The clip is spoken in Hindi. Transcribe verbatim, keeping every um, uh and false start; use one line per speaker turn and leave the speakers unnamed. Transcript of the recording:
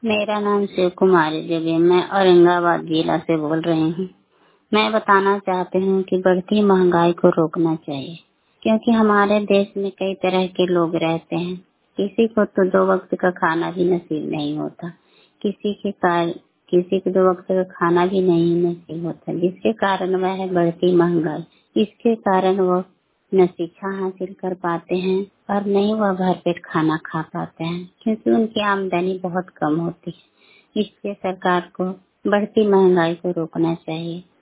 मेरा नाम शिव कुमारी देवी है। मैं औरंगाबाद जिला से बोल रही हूँ। मैं बताना चाहती हूँ कि बढ़ती महंगाई को रोकना चाहिए, क्योंकि हमारे देश में कई तरह के लोग रहते हैं। किसी को तो दो वक्त का खाना भी नसीब नहीं होता, किसी के कार किसी को दो वक्त का खाना भी नहीं नसीब होता, जिसके कारण वह है बढ़ती महंगाई। इसके कारण वो न शिक्षा हासिल कर पाते हैं और नहीं वह भरपेट खाना खा पाते हैं, क्योंकि उनकी आमदनी बहुत कम होती है। इसलिए सरकार को बढ़ती महंगाई को रोकना चाहिए।